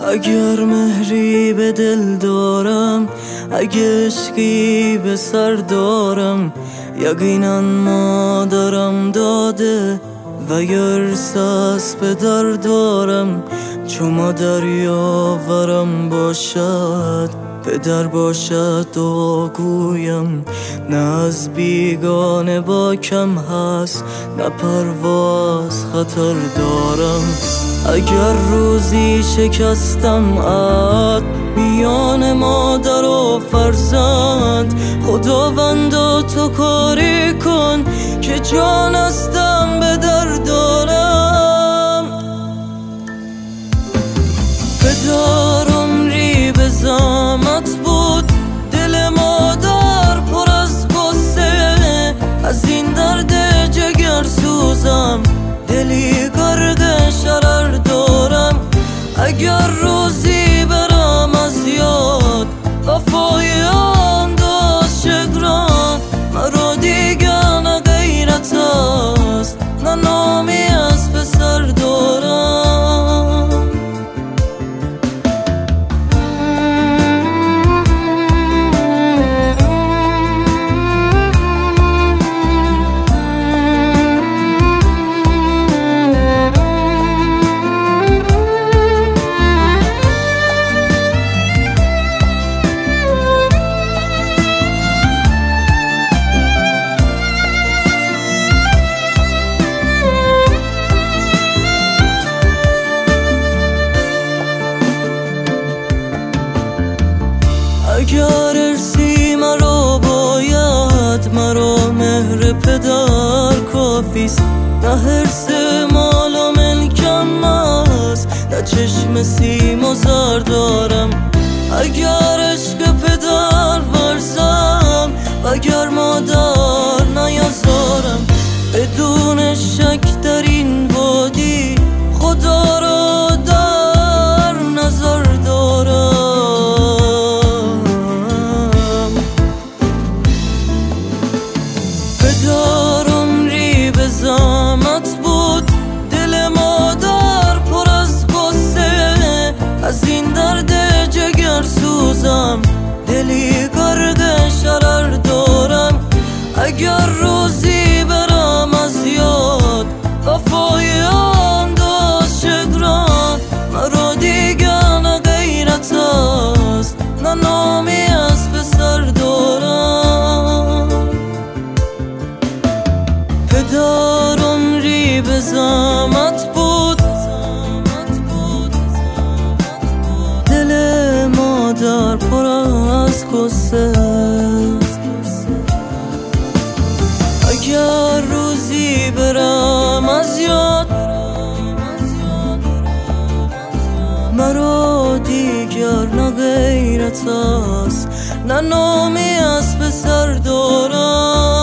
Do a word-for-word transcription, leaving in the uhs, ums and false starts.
اگر مهری به دل دارم، اگه عشقی به سر دارم، یقینا مادرم داده و احساس به در دارم. چو مادر یاورم باشد، پدر باشد دعا گویم. نه از بیگانه با کم هست، نه پرواز خطر دارم. اگر روزی شکستم عهد میان مادر و فرزند، خداوندا تو کاری کن که جان هستم به در دارم. پدر عمری به زحمت بود، دل مادر پر از غصه. از این درد جگر سوزم، دلی غرق شرر دارم. اگر روزی برم از یاد وفای آن دوست شگران، مرا دیگر نه غیرت است، نه نامی از پسر دارم. اگر ارسی مرا باید، مرا مهر پدر کافیست. نه حرص مال و ملکم است، نه چشم سیم و زر دارم. اگر عشق پدر ورزم، وگر مادر نیازارم. بدون شک در این وادی خدا را در نظر دارم. پدر عمری به زحمت بود، دل مادر پر از غصه. از این درد جگر سوزم، دلی غرق شرر دارم. اگر روزی برم از یاد وفای آن دوست شگران، مرا دیگر نه غیرت است، نه نامی از پسر دارم. پدر عمری به زحمت بود، دل مادر پر از غصه. اگر روزی برم از یاد، مرا دیگر نه غیرت است، نه نامی از پسر دارم.